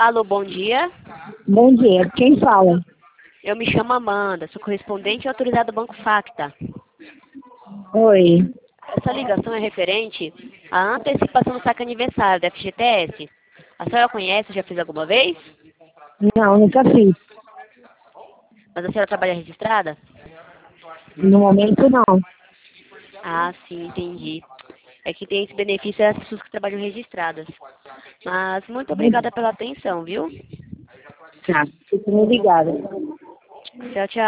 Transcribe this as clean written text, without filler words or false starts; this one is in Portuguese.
Alô, bom dia. Bom dia, quem fala? Eu me chamo Amanda, sou correspondente autorizada do Banco Facta. Oi. Essa ligação é referente à antecipação do saque aniversário da FGTS. A senhora conhece, já fez alguma vez? Não, nunca fiz. Mas a senhora trabalha registrada? No momento, não. Ah, sim, entendi. É que tem esse benefício às pessoas que trabalham registradas. Mas muito obrigada pela atenção, viu? Tá, fico ligada. Tchau, tchau.